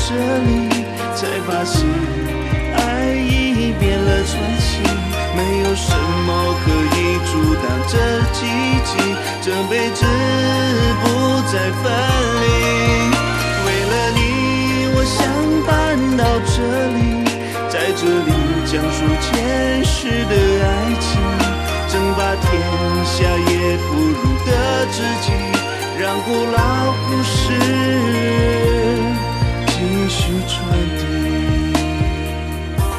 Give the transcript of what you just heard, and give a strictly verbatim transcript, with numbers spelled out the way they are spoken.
这里，才发现爱已变了传奇，没有什么可以阻挡这奇迹，这辈子不再分离。为了你，我想搬到这里，在这里讲述前世的爱情，争霸天下也不如的知己，让古老故事